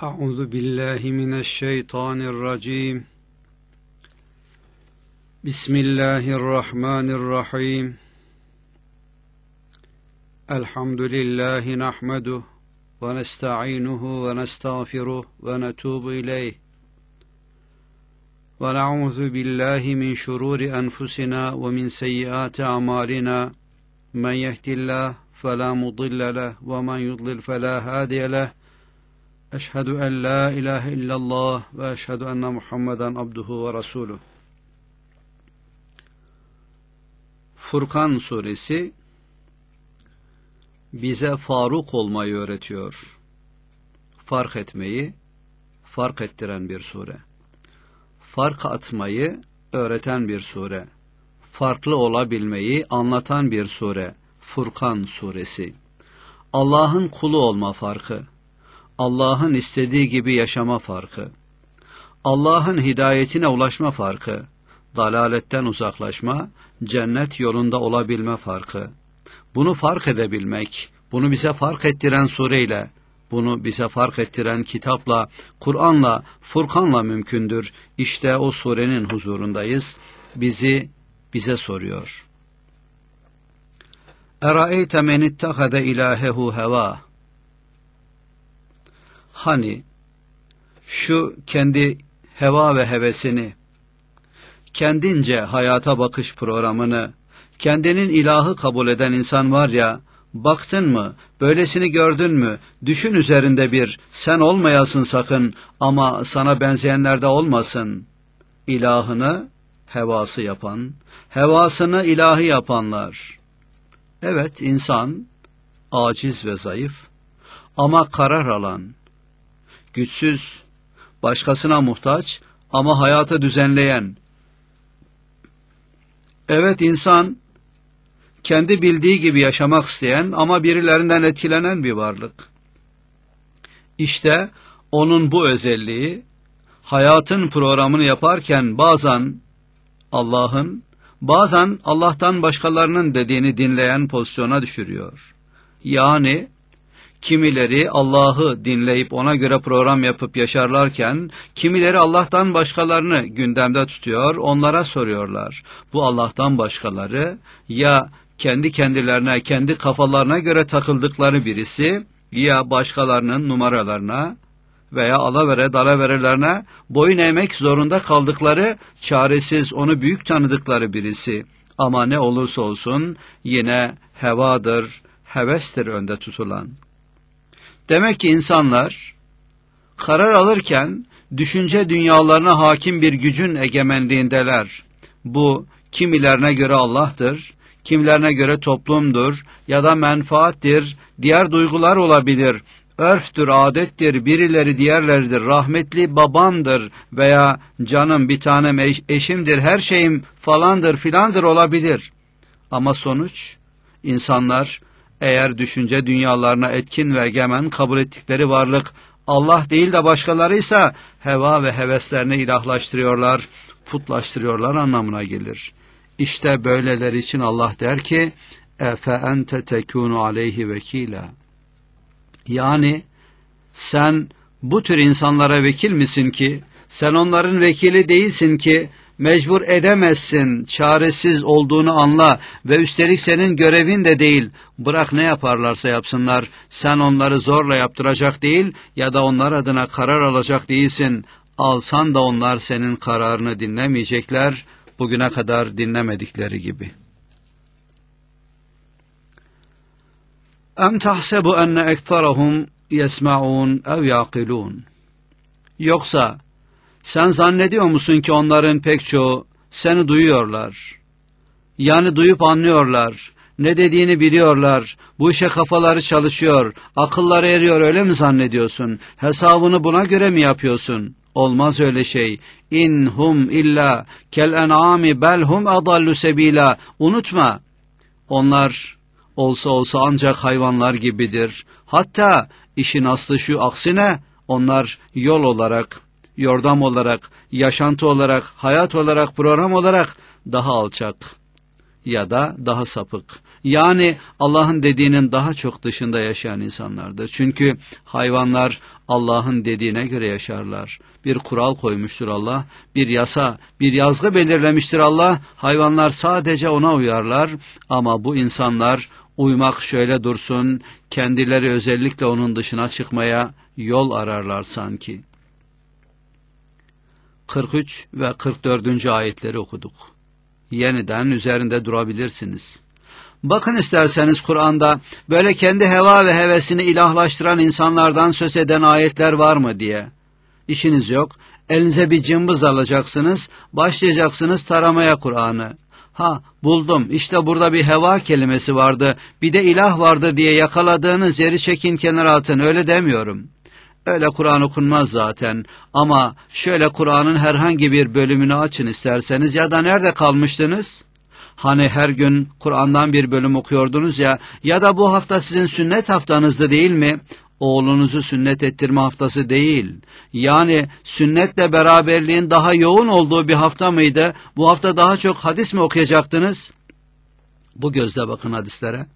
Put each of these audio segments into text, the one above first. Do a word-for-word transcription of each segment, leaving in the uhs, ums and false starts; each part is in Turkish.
أعوذ بالله من الشيطان الرجيم بسم الله الرحمن الرحيم الحمد لله نحمده ونستعينه ونستغفره ونتوب إليه ونعوذ بالله من شرور أنفسنا ومن سيئات أعمالنا من يهد الله فلا مضل له ومن يضلل فلا هادي له أشهد أن لا إله إلا الله وأشهد أن محمدا عبده ورسوله. Furkan suresi bize Faruk olmayı öğretiyor. Fark etmeyi, fark ettiren bir sure. Fark atmayı öğreten bir sure. Farklı olabilmeyi anlatan bir sure. Furkan suresi. Allah'ın kulu olma farkı. Allah'ın istediği gibi yaşama farkı, Allah'ın hidayetine ulaşma farkı, dalaletten uzaklaşma, cennet yolunda olabilme farkı. Bunu fark edebilmek, bunu bize fark ettiren sureyle, bunu bize fark ettiren kitapla, Kur'an'la, Furkan'la mümkündür. İşte o surenin huzurundayız. Bizi bize soruyor. Eraeyte men ittehade ilahehu heva. Hani şu kendi heva ve hevesini, kendince hayata bakış programını, kendinin ilahı kabul eden insan var ya, baktın mı, böylesini gördün mü, düşün üzerinde bir, sen olmayasın sakın ama sana benzeyenler de olmasın. İlahını hevası yapan, hevasını ilahı yapanlar. Evet, insan aciz ve zayıf ama karar alan, güçsüz, başkasına muhtaç ama hayatı düzenleyen. Evet, insan kendi bildiği gibi yaşamak isteyen ama birilerinden etkilenen bir varlık. İşte onun bu özelliği hayatın programını yaparken bazen Allah'ın, bazen Allah'tan başkalarının dediğini dinleyen pozisyona düşürüyor. Yani kimileri Allah'ı dinleyip ona göre program yapıp yaşarlarken, kimileri Allah'tan başkalarını gündemde tutuyor, onlara soruyorlar. Bu Allah'tan başkaları ya kendi kendilerine, kendi kafalarına göre takıldıkları birisi, ya başkalarının numaralarına veya alavere dalaverelerine boyun eğmek zorunda kaldıkları, çaresiz onu büyük tanıdıkları birisi. Ama ne olursa olsun yine hevadır, hevestir önde tutulan. Demek ki insanlar karar alırken düşünce dünyalarına hakim bir gücün egemenliğindeler. Bu kimilerine göre Allah'tır, kimilerine göre toplumdur ya da menfaattir, diğer duygular olabilir, örftür, adettir, birileri diğerleridir, rahmetli babamdır veya canım bir tanem eş, eşimdir, her şeyim falandır filandır olabilir. Ama sonuç, insanlar eğer düşünce dünyalarına etkin ve egemen kabul ettikleri varlık Allah değil de başkalarıysa heva ve heveslerini ilahlaştırıyorlar, putlaştırıyorlar anlamına gelir. İşte böyleler için Allah der ki efe ente tekunu aleyhi vekila. Yani sen bu tür insanlara vekil misin ki, sen onların vekili değilsin ki, mecbur edemezsin, çaresiz olduğunu anla ve üstelik senin görevin de değil. Bırak ne yaparlarsa yapsınlar, sen onları zorla yaptıracak değil ya da onlar adına karar alacak değilsin. Alsan da onlar senin kararını dinlemeyecekler, bugüne kadar dinlemedikleri gibi. Em tahsebu enne ektarahum yesma'un ev yaqilun. Yoksa sen zannediyor musun ki onların pek çoğu seni duyuyorlar? Yani duyup anlıyorlar, ne dediğini biliyorlar, bu işe kafaları çalışıyor, akılları eriyor öyle mi zannediyorsun? Hesabını buna göre mi yapıyorsun? Olmaz öyle şey. İn hum illa kel en'ami bel hum adallu sebila. Unutma, onlar olsa olsa ancak hayvanlar gibidir. Hatta işin aslı şu, aksine onlar yol olarak, yordam olarak, yaşantı olarak, hayat olarak, program olarak daha alçak ya da daha sapık Yani Allah'ın dediğinin daha çok dışında yaşayan insanlardır. Çünkü hayvanlar Allah'ın dediğine göre yaşarlar. Bir kural koymuştur Allah, bir yasa, bir yazgı belirlemiştir Allah. Hayvanlar sadece ona uyarlar ama bu insanlar uymak şöyle dursun, kendileri özellikle onun dışına çıkmaya yol ararlar sanki. kırk üç ve kırk dördüncü ayetleri okuduk. Yeniden üzerinde durabilirsiniz. Bakın isterseniz Kur'an'da böyle kendi heva ve hevesini ilahlaştıran insanlardan söz eden ayetler var mı diye. İşiniz yok, elinize bir cımbız alacaksınız, başlayacaksınız taramaya Kur'an'ı. Ha buldum, işte burada bir heva kelimesi vardı, bir de ilah vardı diye yakaladığınız yeri çekin kenara atın, öyle demiyorum. Öyle Kur'an okunmaz zaten ama şöyle Kur'an'ın herhangi bir bölümünü açın isterseniz ya da nerede kalmıştınız? Hani her gün Kur'an'dan bir bölüm okuyordunuz ya ya da bu hafta sizin sünnet haftanızdı değil mi? Oğlunuzu sünnet ettirme haftası değil. Yani sünnetle beraberliğin daha yoğun olduğu bir hafta mıydı? Bu hafta daha çok hadis mi okuyacaktınız? Bu gözle bakın hadislere.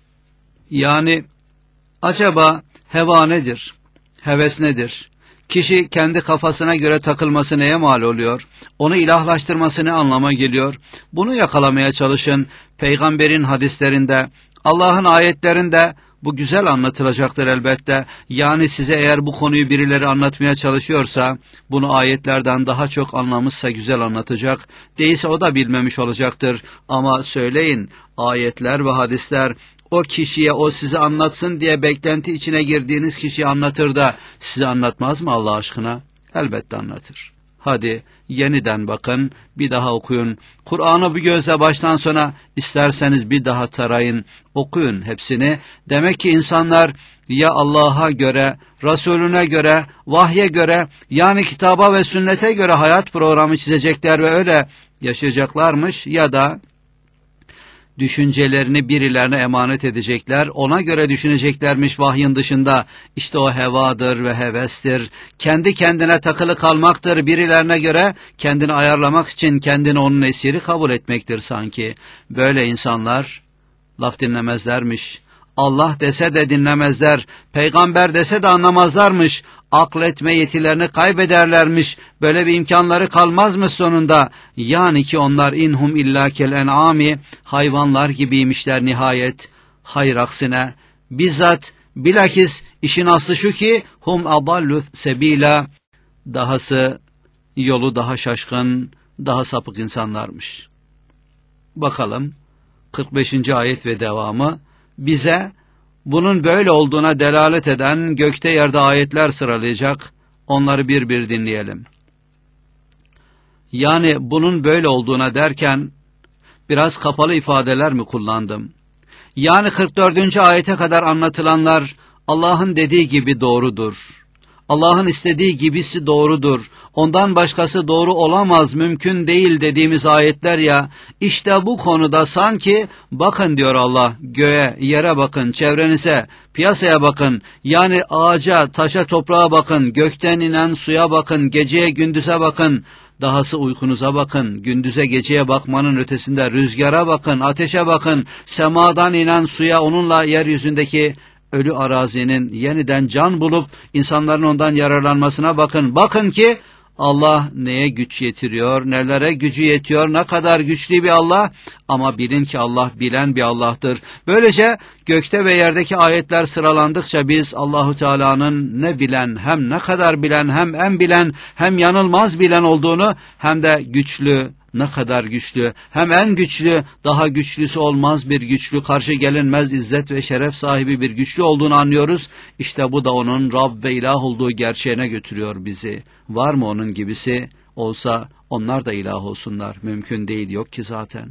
Yani acaba heva nedir? Heves nedir? Kişi kendi kafasına göre takılması neye mal oluyor? Onu ilahlaştırması ne anlama geliyor? Bunu yakalamaya çalışın. Peygamberin hadislerinde, Allah'ın ayetlerinde bu güzel anlatılacaktır elbette. Yani size eğer bu konuyu birileri anlatmaya çalışıyorsa, bunu ayetlerden daha çok anlamışsa güzel anlatacak. Değilse o da bilmemiş olacaktır. Ama söyleyin, ayetler ve hadisler o kişiye, o size anlatsın diye beklenti içine girdiğiniz kişiye anlatır da size anlatmaz mı Allah aşkına? Elbette anlatır. Hadi yeniden bakın, bir daha okuyun. Kur'an'ı bu gözle baştan sona isterseniz bir daha tarayın, okuyun hepsini. Demek ki insanlar ya Allah'a göre, Resulüne göre, vahye göre yani kitaba ve sünnete göre hayat programı çizecekler ve öyle yaşayacaklarmış ya da düşüncelerini birilerine emanet edecekler, ona göre düşüneceklermiş vahyin dışında. İşte o hevadır ve hevestir. Kendi kendine takılı kalmaktır birilerine göre, kendini ayarlamak için kendini onun esiri kabul etmektir sanki. Böyle insanlar laf dinlemezlermiş. Allah dese de dinlemezler, peygamber dese de anlamazlarmış, akletme yetilerini kaybederlermiş, böyle bir imkanları kalmazmış sonunda. Yani ki onlar inhum illa kel en'ami, hayvanlar gibiymişler nihayet. Hayır aksine, bizzat bilakis işin aslı şu ki, hum adallu sebila, dahası yolu daha şaşkın, daha sapık insanlarmış. Bakalım, kırk beşinci ayet ve devamı, bize bunun böyle olduğuna delalet eden gökte yerde ayetler sıralayacak. Onları bir bir dinleyelim. Yani bunun böyle olduğuna derken biraz kapalı ifadeler mi kullandım? Yani kırk dördüncü ayete kadar anlatılanlar Allah'ın dediği gibi doğrudur. Allah'ın istediği gibisi doğrudur. Ondan başkası doğru olamaz, mümkün değil dediğimiz ayetler ya, işte bu konuda sanki bakın diyor Allah, göğe, yere bakın, çevrenize, piyasaya bakın, yani ağaca, taşa, toprağa bakın, gökten inen suya bakın, geceye, gündüze bakın, dahası uykunuza bakın, gündüze geceye bakmanın ötesinde rüzgara bakın, ateşe bakın, semadan inen suya, onunla yeryüzündeki ölü arazinin yeniden can bulup insanların ondan yararlanmasına bakın. Bakın ki Allah neye güç yetiriyor, nelere gücü yetiyor, ne kadar güçlü bir Allah, ama bilin ki Allah bilen bir Allah'tır. Böylece gökte ve yerdeki ayetler sıralandıkça biz Allahu Teala'nın ne bilen, hem ne kadar bilen, hem en bilen, hem yanılmaz bilen olduğunu, hem de güçlü, ne kadar güçlü, hem en güçlü, daha güçlüsü olmaz bir güçlü, karşı gelinmez izzet ve şeref sahibi bir güçlü olduğunu anlıyoruz. İşte bu da onun Rab ve ilah olduğu gerçeğine götürüyor bizi. Var mı onun gibisi? Olsa onlar da ilah olsunlar. Mümkün değil, yok ki zaten.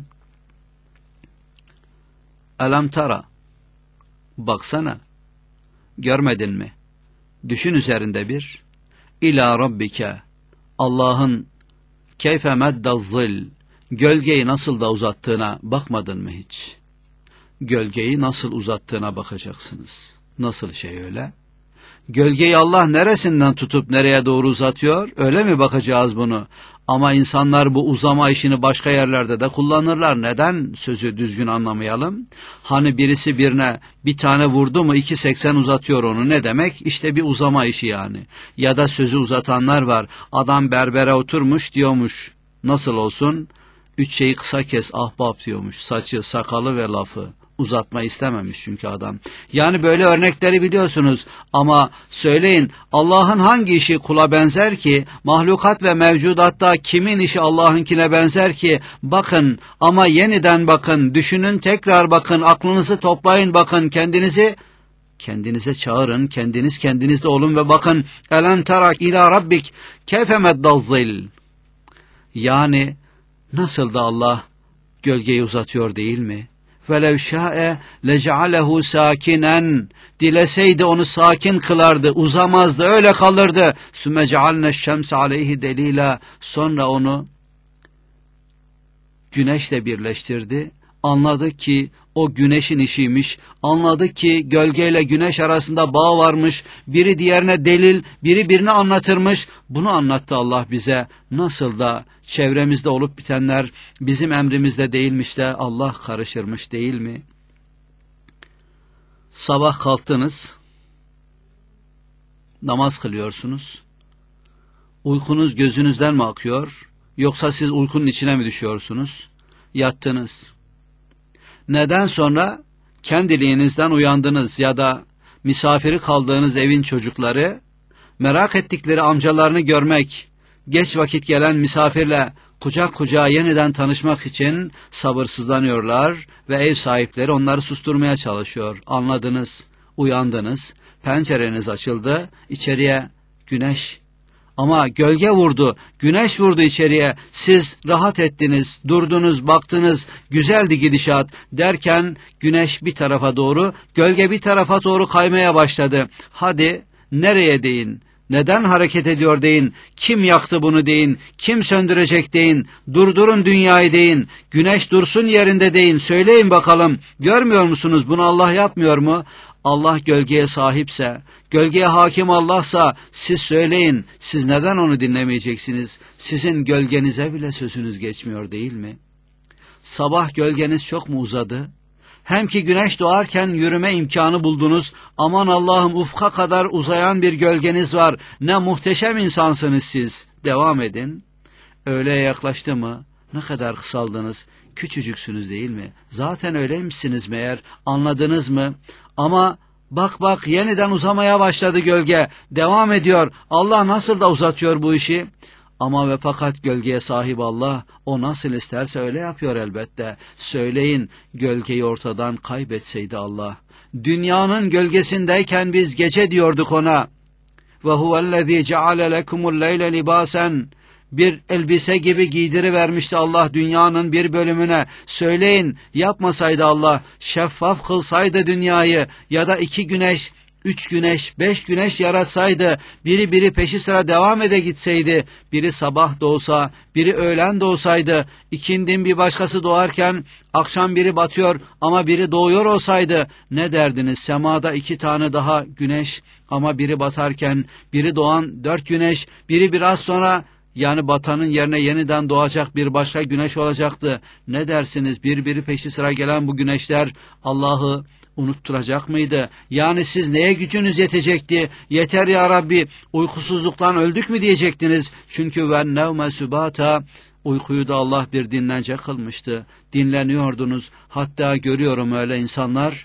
Elem tara, baksana, görmedin mi? Düşün üzerinde bir. İlâ rabbike, Allah'ın keyfe meddezzil, gölgeyi nasıl da uzattığına bakmadın mı hiç? Gölgeyi nasıl uzattığına bakacaksınız. Nasıl şey öyle? Gölgeyi Allah neresinden tutup nereye doğru uzatıyor? Öyle mi bakacağız bunu? Ama insanlar bu uzama işini başka yerlerde de kullanırlar. Neden sözü düzgün anlamayalım? Hani birisi birine bir tane vurdu mu iki seksen uzatıyor onu. Ne demek? İşte bir uzama işi yani. Ya da sözü uzatanlar var. Adam berbere oturmuş diyormuş. Nasıl olsun? Üç şeyi kısa kes ahbap diyormuş. Saçı, sakalı ve lafı. Uzatma istememiş çünkü adam. Yani böyle örnekleri biliyorsunuz ama söyleyin, Allah'ın hangi işi kula benzer ki? Mahlukat ve mevcudatta kimin işi Allah'ınkine benzer ki? Bakın ama yeniden bakın, düşünün, tekrar bakın, aklınızı toplayın, bakın kendinizi kendinize çağırın, kendiniz kendinizde olun ve bakın. Elem terak ila rabbik keyfe meddazzil. Yani nasıl da Allah gölgeyi uzatıyor değil mi? وَلَوْ شَاءَ لَجَعَلَهُ سَاكِنًا. Dileseydi onu sakin kılardı, uzamazdı, öyle kalırdı. ثُمَّ جَعَلْنَا الشَّمْسَ عَلَيْهِ دَلِيلًا. Sonra onu güneşle birleştirdi. Anladı ki o güneşin işiymiş. Anladı ki gölgeyle güneş arasında bağ varmış. Biri diğerine delil, biri birini anlatırmış. Bunu anlattı Allah bize. Nasıl da çevremizde olup bitenler bizim emrimizde değilmiş de Allah karışırmış değil mi? Sabah kalktınız, namaz kılıyorsunuz. Uykunuz gözünüzden mi akıyor? Yoksa siz uykunun içine mi düşüyorsunuz? Yattınız. Neden sonra kendiliğinizden uyandınız ya da misafiri kaldığınız evin çocukları merak ettikleri amcalarını görmek, geç vakit gelen misafirle kucak kucağa yeniden tanışmak için sabırsızlanıyorlar ve ev sahipleri onları susturmaya çalışıyor. Anladınız, uyandınız, pencereniz açıldı, içeriye güneş. Ama gölge vurdu, güneş vurdu içeriye, siz rahat ettiniz, durdunuz, baktınız, güzeldi gidişat derken güneş bir tarafa doğru, gölge bir tarafa doğru kaymaya başladı. Hadi nereye deyin, neden hareket ediyor deyin, kim yaktı bunu deyin, kim söndürecek deyin, durdurun dünyayı deyin, güneş dursun yerinde deyin, söyleyin bakalım, görmüyor musunuz bunu Allah yapmıyor mu? Allah gölgeye sahipse, gölgeye hakim Allah'sa siz söyleyin, siz neden onu dinlemeyeceksiniz? Sizin gölgenize bile sözünüz geçmiyor değil mi? Sabah gölgeniz çok mu uzadı? Hem ki güneş doğarken yürüme imkanı buldunuz, aman Allah'ım ufka kadar uzayan bir gölgeniz var, ne muhteşem insansınız siz, devam edin. Öğleye yaklaştı mı, ne kadar kısaldınız, küçücüksünüz değil mi? Zaten öyleymişsiniz meğer, anladınız mı? Ama bak bak yeniden uzamaya başladı gölge, devam ediyor, Allah nasıl da uzatıyor bu işi? Ama ve fakat gölgeye sahip Allah, o nasıl isterse öyle yapıyor elbette. Söyleyin, gölgeyi ortadan kaybetseydi Allah. Dünyanın gölgesindeyken biz gece diyorduk ona. Ve huvellezî ceale lekumul leyle libâsen. Bir elbise gibi giydirivermişti Allah dünyanın bir bölümüne. Söyleyin, yapmasaydı Allah, şeffaf kılsaydı dünyayı ya da iki güneş, üç güneş, beş güneş yaratsaydı, biri biri peşi sıra devam ede gitseydi, biri sabah doğsa, biri öğlen doğsaydı, ikindin bir başkası doğarken akşam biri batıyor ama biri doğuyor olsaydı, ne derdiniz? Semada iki tane daha güneş ama biri batarken, biri doğan dört güneş, biri biraz sonra, yani batanın yerine yeniden doğacak bir başka güneş olacaktı. Ne dersiniz? Birbiri peşi sıra gelen bu güneşler Allah'ı unutturacak mıydı? Yani siz neye gücünüz yetecekti? Yeter ya Rabbi, uykusuzluktan öldük mü diyecektiniz? Çünkü ve nevme sübata, uykuyu da Allah bir dinlence kılmıştı. Dinleniyordunuz. Hatta görüyorum öyle insanlar,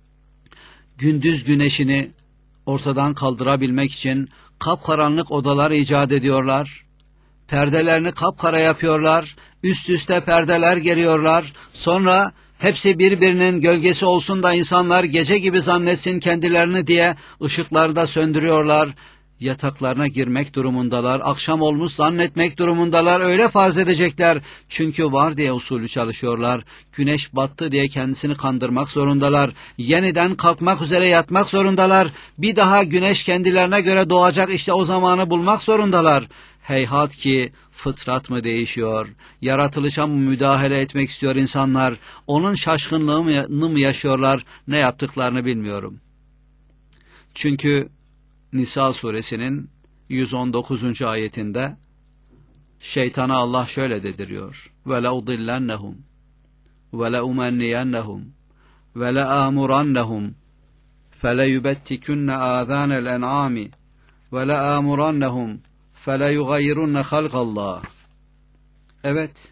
gündüz güneşini ortadan kaldırabilmek için kapkaranlık odalar icat ediyorlar. Perdelerini kapkara yapıyorlar, üst üste perdeler geriyorlar, sonra hepsi birbirinin gölgesi olsun da insanlar gece gibi zannetsin kendilerini diye ışıkları da söndürüyorlar. Yataklarına girmek durumundalar, akşam olmuş zannetmek durumundalar, öyle farz edecekler. Çünkü var diye usulü çalışıyorlar, güneş battı diye kendisini kandırmak zorundalar, yeniden kalkmak üzere yatmak zorundalar, bir daha güneş kendilerine göre doğacak işte o zamanı bulmak zorundalar. Heyhat ki fıtrat mı değişiyor, yaratılışa mı müdahale etmek istiyor insanlar, onun şaşkınlığını mı yaşıyorlar, ne yaptıklarını bilmiyorum. Çünkü Nisa suresinin yüz on dokuzuncu ayetinde şeytana Allah şöyle dediriyor. Ve la udillennehum ve la umenniyennehum ve la amurannehum fe le yubettikunne âzânel en'âmi ve la amurannehum fe le yugayyirunne halkallah. Evet,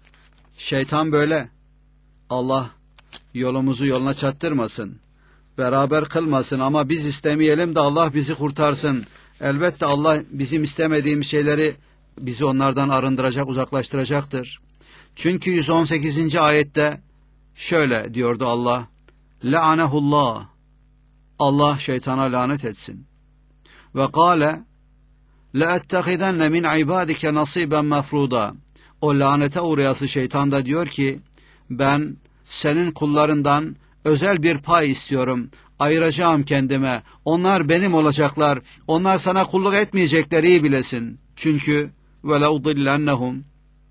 şeytan böyle. Allah yolumuzu yoluna çattırmasın, beraber kılmasın ama biz istemeyelim de Allah bizi kurtarsın. Elbette Allah bizim istemediğimiz şeyleri bizi onlardan arındıracak, uzaklaştıracaktır. Çünkü yüz on sekizinci ayette şöyle diyordu Allah: La'anehullah, Allah şeytana lanet etsin. Ve kâle le'ettehidenne min ibadike nasiben mefruda. O lanete uğrayası şeytan da diyor ki, ben senin kullarından özel bir pay istiyorum, ayıracağım kendime, onlar benim olacaklar, onlar sana kulluk etmeyecekler, iyi bilesin. Çünkü ve leudillennehum,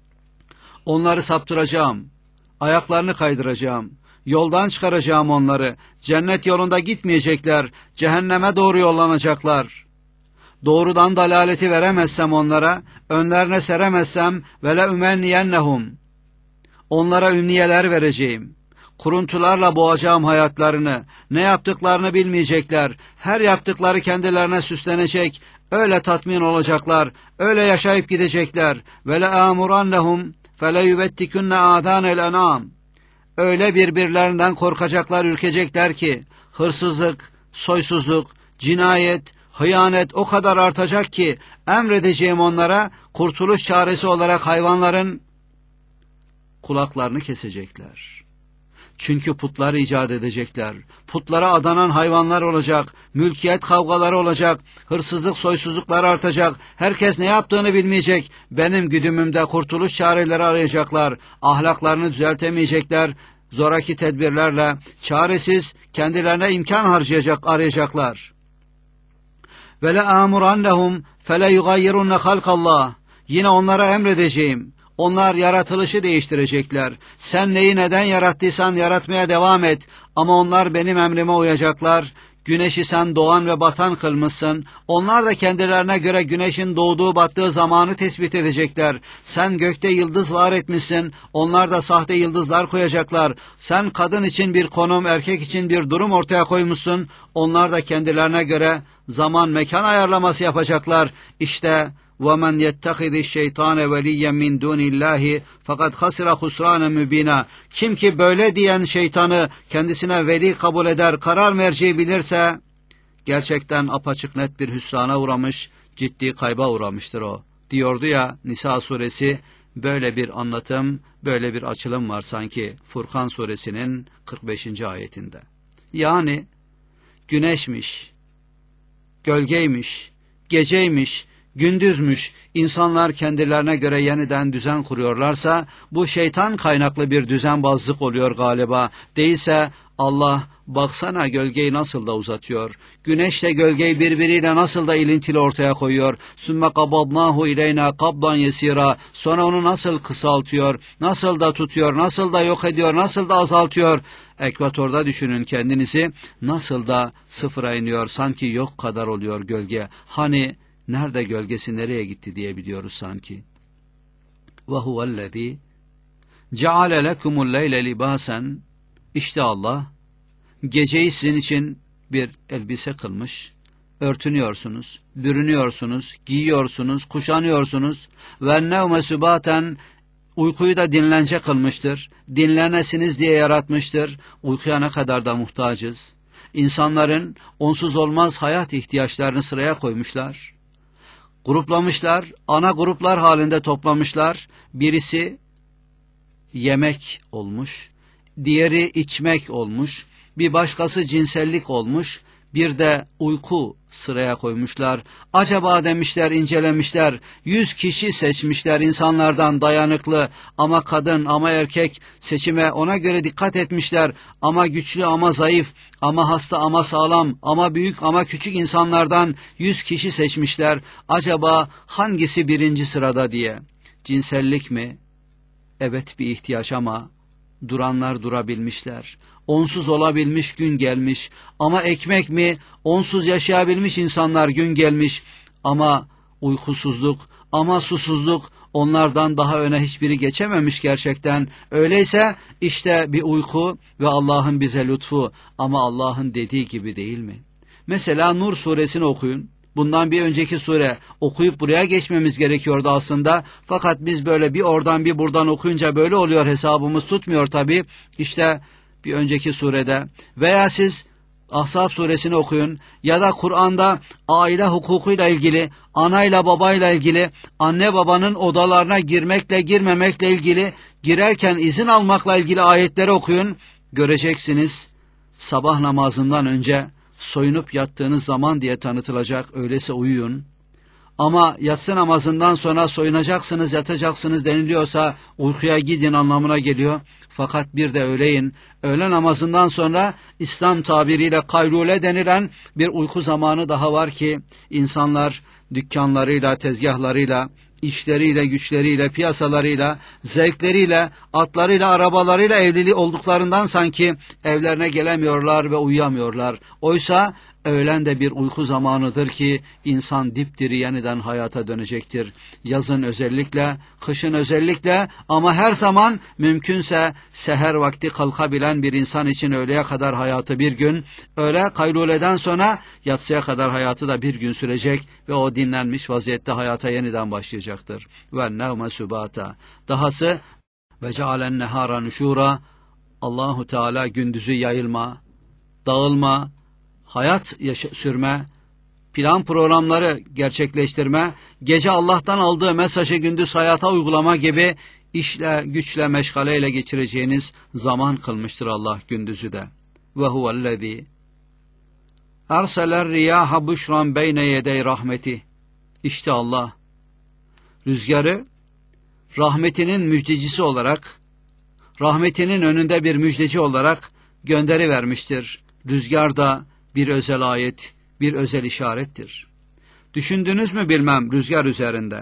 onları saptıracağım, ayaklarını kaydıracağım, yoldan çıkaracağım onları, cennet yolunda gitmeyecekler, cehenneme doğru yollanacaklar. Doğrudan dalaleti veremezsem onlara, önlerine seremezsem ve le ümenniyennehum, onlara ümniyeler vereceğim. Kuruntularla boğacağım hayatlarını, ne yaptıklarını bilmeyecekler, her yaptıkları kendilerine süslenecek, öyle tatmin olacaklar, öyle yaşayıp gidecekler. Ve le amurannehum fe le yubettikunne âzânel en'âm, öyle birbirlerinden korkacaklar, ürkecekler ki, hırsızlık, soysuzluk, cinayet, hıyanet o kadar artacak ki, emredeceğim onlara, kurtuluş çaresi olarak hayvanların kulaklarını kesecekler. Çünkü putlar icat edecekler. Putlara adanan hayvanlar olacak, mülkiyet kavgaları olacak, hırsızlık, soysuzluklar artacak. Herkes ne yaptığını bilmeyecek. Benim güdümümde kurtuluş çareleri arayacaklar. Ahlaklarını düzeltemeyecekler. Zoraki tedbirlerle çaresiz kendilerine imkan harcayacak, arayacaklar. Ve le amurannehum fe le yugayyirunne halkallah. Yine onlara emredeceğim. Onlar yaratılışı değiştirecekler. Sen neyi neden yarattıysan yaratmaya devam et. Ama onlar benim emrime uyacaklar. Güneşi sen doğan ve batan kılmışsın. Onlar da kendilerine göre güneşin doğduğu battığı zamanı tespit edecekler. Sen gökte yıldız var etmişsin. Onlar da sahte yıldızlar koyacaklar. Sen kadın için bir konum, erkek için bir durum ortaya koymuşsun. Onlar da kendilerine göre zaman mekan ayarlaması yapacaklar. İşte وَمَنْ يَتَّخِذِ الشَّيْطَانَ وَلِيًّا مِنْ دُونِ اللّٰهِ فَقَدْ خَسِرَ خُسْرَانًا مُب۪ينًا. Kim ki böyle diyen şeytanı kendisine veli kabul eder, karar merci bilirse, gerçekten apaçık net bir hüsrana uğramış, ciddi kayba uğramıştır o. Diyordu ya Nisa suresi, böyle bir anlatım, böyle bir açılım var sanki Furkan suresinin kırk beşinci ayetinde. Yani güneşmiş, gölgeymiş, geceymiş, gündüzmüş, insanlar kendilerine göre yeniden düzen kuruyorlarsa, bu şeytan kaynaklı bir düzenbazlık oluyor galiba. Değilse Allah, baksana gölgeyi nasıl da uzatıyor, güneşle gölgeyi birbiriyle nasıl da ilintili ortaya koyuyor. Sümme kabadnahu ileyna kabdan yesira, sonra onu nasıl kısaltıyor, nasıl da tutuyor, nasıl da yok ediyor, nasıl da azaltıyor. Ekvatorda düşünün kendinizi, nasıl da sıfıra iniyor, sanki yok kadar oluyor gölge. Hani nerede gölgesi, nereye gitti diye biliyoruz sanki. Ve huvellezî ceale lekumul leyle libâsen. İşte Allah geceyi sizin için bir elbise kılmış. Örtünüyorsunuz, bürünüyorsunuz, giyiyorsunuz, kuşanıyorsunuz. Ve nevme sübâten, uykuyu da dinlence kılmıştır. Dinlenesiniz diye yaratmıştır. Uykuya ne kadar da muhtacız. İnsanların onsuz olmaz hayat ihtiyaçlarını sıraya koymuşlar. Gruplamışlar, ana gruplar halinde toplamışlar. Birisi yemek olmuş, diğeri içmek olmuş, bir başkası cinsellik olmuş, bir de uyku sıraya koymuşlar. Acaba demişler, incelemişler, yüz kişi seçmişler insanlardan dayanıklı, ama kadın ama erkek, seçime ona göre dikkat etmişler. Ama güçlü ama zayıf, ama hasta ama sağlam, ama büyük ama küçük insanlardan yüz kişi seçmişler. Acaba hangisi birinci sırada diye. Cinsellik mi? Evet, bir ihtiyaç ama duranlar durabilmişler. Onsuz olabilmiş gün gelmiş. Ama ekmek mi? Onsuz yaşayabilmiş insanlar gün gelmiş. Ama uykusuzluk, ama susuzluk onlardan daha öne hiçbiri geçememiş gerçekten. Öyleyse işte bir uyku ve Allah'ın bize lütfu, ama Allah'ın dediği gibi değil mi? Mesela Nur suresini okuyun. Bundan bir önceki sure okuyup buraya geçmemiz gerekiyordu aslında. Fakat biz böyle bir oradan bir buradan okuyunca böyle oluyor, hesabımız tutmuyor tabii. İşte bir önceki surede veya siz Ahzab suresini okuyun ya da Kur'an'da aile hukukuyla ilgili, anayla babayla ilgili, anne babanın odalarına girmekle girmemekle ilgili, girerken izin almakla ilgili ayetleri okuyun. Göreceksiniz sabah namazından önce soyunup yattığınız zaman diye tanıtılacak, öyleyse uyuyun. Ama yatsı namazından sonra soyunacaksınız, yatacaksınız deniliyorsa uykuya gidin anlamına geliyor. Fakat bir de öğleyin, öğle namazından sonra İslam tabiriyle kaylule denilen bir uyku zamanı daha var ki insanlar dükkanlarıyla, tezgahlarıyla, işleriyle, güçleriyle, piyasalarıyla, zevkleriyle, atlarıyla, arabalarıyla evliliği olduklarından sanki evlerine gelemiyorlar ve uyuyamıyorlar. Oysa öğlen de bir uyku zamanıdır ki insan dipdiri yeniden hayata dönecektir. Yazın özellikle, kışın özellikle, ama her zaman mümkünse seher vakti kalkabilen bir insan için öğleye kadar hayatı bir gün, öğle kayluleden sonra yatsıya kadar hayatı da bir gün sürecek ve o dinlenmiş vaziyette hayata yeniden başlayacaktır. Ve nevme subata. Dahası ve cealen nehara nuşura. Allahu Teala gündüzü yayılma, dağılma, hayat sürme, plan programları gerçekleştirme, gece Allah'tan aldığı mesajı gündüz hayata uygulama gibi işle, güçle, meşgaleyle geçireceğiniz zaman kılmıştır Allah gündüzü de. Ve huvellezî erseler riyaha buşran beyne yedey rahmeti. İşte Allah rüzgarı rahmetinin müjdecisi olarak, rahmetinin önünde bir müjdeci olarak gönderi vermiştir. Rüzgar da bir özel ayet, bir özel işarettir. Düşündünüz mü bilmem rüzgar üzerinde?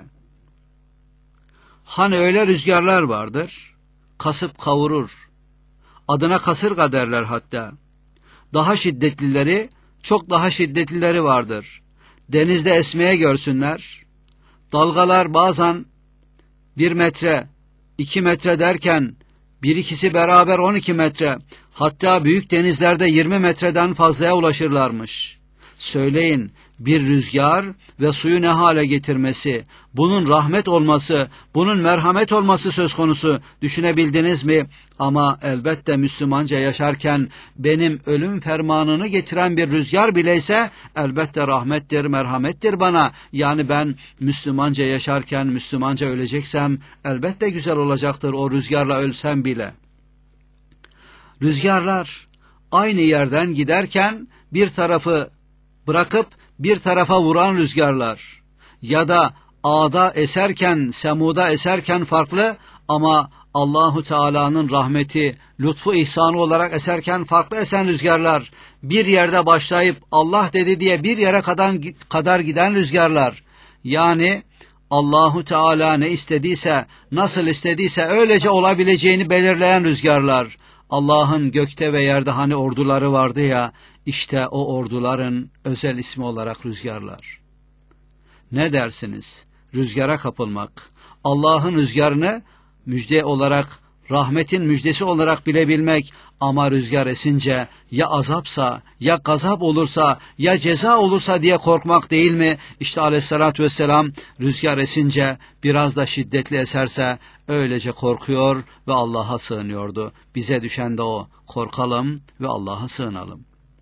Hani öyle rüzgarlar vardır, kasıp kavurur. Adına kasırga derler hatta. Daha şiddetlileri, çok daha şiddetlileri vardır. Denizde esmeye görsünler. Dalgalar bazen bir metre, iki metre derken bir ikisi beraber on iki metre, hatta büyük denizlerde yirmi metreden fazlaya ulaşırlarmış. Söyleyin, bir rüzgar ve suyu ne hale getirmesi, bunun rahmet olması, bunun merhamet olması söz konusu, düşünebildiniz mi? Ama elbette Müslümanca yaşarken benim ölüm fermanını getiren bir rüzgar bileyse elbette rahmettir, merhamettir bana. Yani ben Müslümanca yaşarken Müslümanca öleceksem elbette güzel olacaktır o rüzgarla ölsem bile. Rüzgarlar aynı yerden giderken bir tarafı bırakıp bir tarafa vuran rüzgarlar ya da A'da eserken, Semud'a eserken farklı, ama Allahu Teala'nın rahmeti, lütfu, ihsanı olarak eserken farklı esen rüzgarlar, bir yerde başlayıp Allah dedi diye bir yere kadar, kadar giden rüzgarlar. Yani Allahu Teala ne istediyse, nasıl istediyse öylece olabileceğini belirleyen rüzgarlar. Allah'ın gökte ve yerde hani orduları vardı ya, işte o orduların özel ismi olarak rüzgarlar. Ne dersiniz? Rüzgara kapılmak, Allah'ın rüzgarını müjde olarak, rahmetin müjdesi olarak bilebilmek, ama rüzgar esince ya azapsa, ya gazap olursa, ya ceza olursa diye korkmak değil mi? İşte aleyhissalatü vesselam rüzgar esince biraz da şiddetli eserse öylece korkuyor ve Allah'a sığınıyordu. Bize düşen de o, korkalım ve Allah'a sığınalım.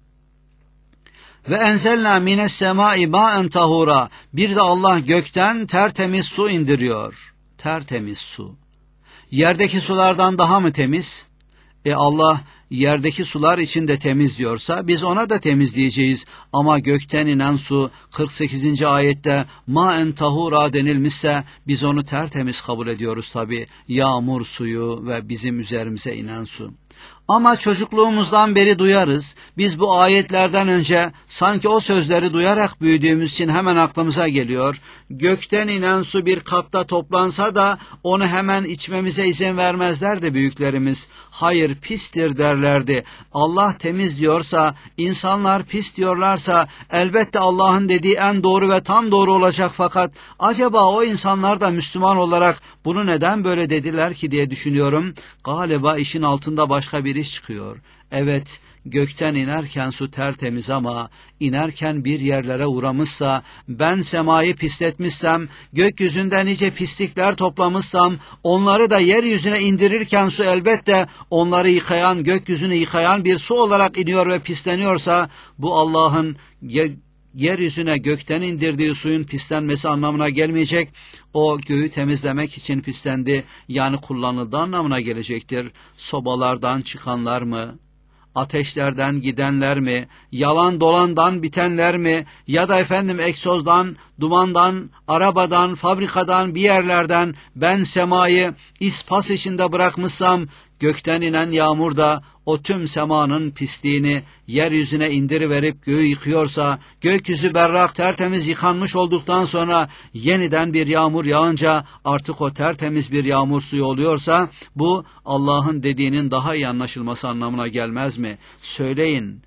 Ve enzelna mines semai ma'en tahura. Bir de Allah gökten tertemiz su indiriyor. Tertemiz su. Yerdeki sulardan daha mı temiz? E Allah yerdeki sular için de temiz diyorsa biz ona da temiz diyeceğiz. Ama gökten inen su kırk sekizinci ayette ma'en tahura denilmişse biz onu tertemiz kabul ediyoruz tabi. Yağmur suyu ve bizim üzerimize inen su. Ama çocukluğumuzdan beri duyarız. Biz bu ayetlerden önce sanki o sözleri duyarak büyüdüğümüz için hemen aklımıza geliyor. Gökten inen su bir kapta toplansa da onu hemen içmemize izin vermezlerdi büyüklerimiz. Hayır, pistir derlerdi. Allah temiz diyorsa, insanlar pis diyorlarsa elbette Allah'ın dediği en doğru ve tam doğru olacak, fakat acaba o insanlar da Müslüman olarak bunu neden böyle dediler ki diye düşünüyorum. Galiba işin altında başka bir iş çıkıyor. Evet, gökten inerken su tertemiz ama inerken bir yerlere uğramışsa, ben semayı pisletmişsem, gökyüzünde nice pislikler toplamışsam, onları da yeryüzüne indirirken su elbette onları yıkayan, gökyüzünü yıkayan bir su olarak iniyor ve pisleniyorsa, bu Allah'ın yeryüzüne gökten indirdiği suyun pislenmesi anlamına gelmeyecek. O göğü temizlemek için pislendi, yani kullanıldığı anlamına gelecektir. Sobalardan çıkanlar mı? Ateşlerden gidenler mi? Yalan dolandan bitenler mi? Ya da efendim egzozdan, dumandan, arabadan, fabrikadan, bir yerlerden ben semayı ispas içinde bırakmışsam, gökten inen yağmur da o tüm semanın pisliğini yeryüzüne indiriverip göğü yıkıyorsa, gökyüzü berrak tertemiz yıkanmış olduktan sonra yeniden bir yağmur yağınca artık o tertemiz bir yağmur suyu oluyorsa, bu Allah'ın dediğinin daha iyi anlaşılması anlamına gelmez mi? Söyleyin,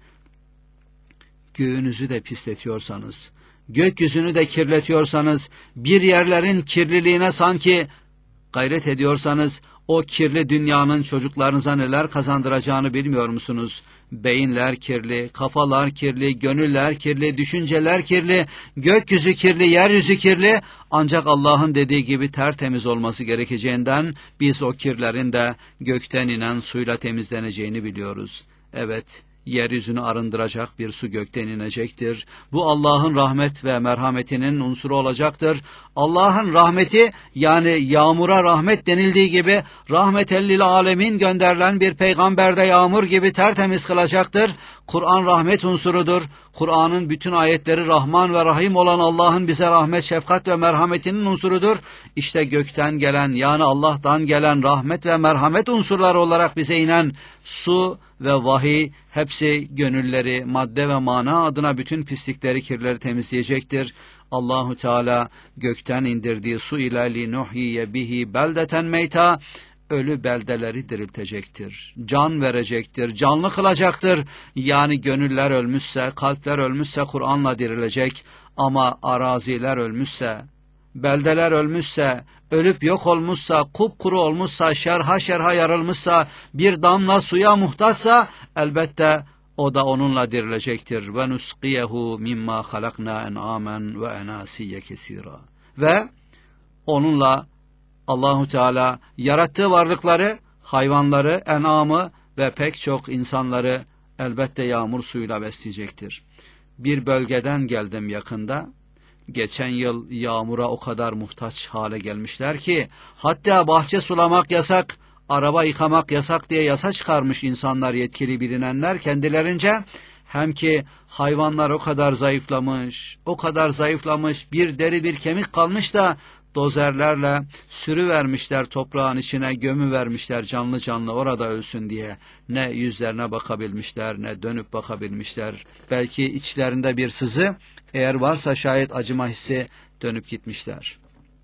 göğünüzü de pisletiyorsanız, gökyüzünü de kirletiyorsanız, bir yerlerin kirliliğine sanki gayret ediyorsanız, o kirli dünyanın çocuklarınıza neler kazandıracağını bilmiyor musunuz? Beyinler kirli, kafalar kirli, gönüller kirli, düşünceler kirli, gökyüzü kirli, yeryüzü kirli. Ancak Allah'ın dediği gibi tertemiz olması gerekeceğinden biz o kirlerin de gökten inen suyla temizleneceğini biliyoruz. Evet, yeryüzünü arındıracak bir su gökten inecektir. Bu Allah'ın rahmet ve merhametinin unsuru olacaktır. Allah'ın rahmeti, yani yağmura rahmet denildiği gibi, rahmetellil alemin gönderilen bir peygamberde yağmur gibi tertemiz kılacaktır. Kur'an rahmet unsurudur. Kur'an'ın bütün ayetleri Rahman ve Rahim olan Allah'ın bize rahmet, şefkat ve merhametinin unsurudur. İşte gökten gelen, yani Allah'tan gelen rahmet ve merhamet unsurları olarak bize inen su ve vahiy, hepsi gönülleri, madde ve mana adına bütün pislikleri, kirleri temizleyecektir. Allahu Teala gökten indirdiği su ile linuhyiye bihi beldeten meyta, ölü beldeleri diriltecektir. Can verecektir, canlı kılacaktır. Yani gönüller ölmüşse, kalpler ölmüşse Kur'an'la dirilecek, ama araziler ölmüşse, beldeler ölmüşse, ölüp yok olmuşsa, kupkuru olmuşsa, şerha şerha yarılmışsa, bir damla suya muhtaçsa, elbette o da onunla dirilecektir. Ve nusqiyehu mimma halakna en'amen ve enasiye kesira. Ve onunla Allahu Teala yarattığı varlıkları, hayvanları, en'amı ve pek çok insanları elbette yağmur suyuyla besleyecektir. Bir bölgeden geldim yakında. Geçen yıl yağmura o kadar muhtaç hale gelmişler ki, hatta bahçe sulamak yasak, araba yıkamak yasak diye yasa çıkarmış insanlar, yetkili bilinenler kendilerince. Hem ki hayvanlar o kadar zayıflamış, o kadar zayıflamış, bir deri bir kemik kalmış da dozerlerle sürüvermişler toprağın içine, gömü vermişler canlı canlı orada ölsün diye. Ne yüzlerine bakabilmişler, ne dönüp bakabilmişler. Belki içlerinde bir sızı, eğer varsa şayet acıma hissi, dönüp gitmişler.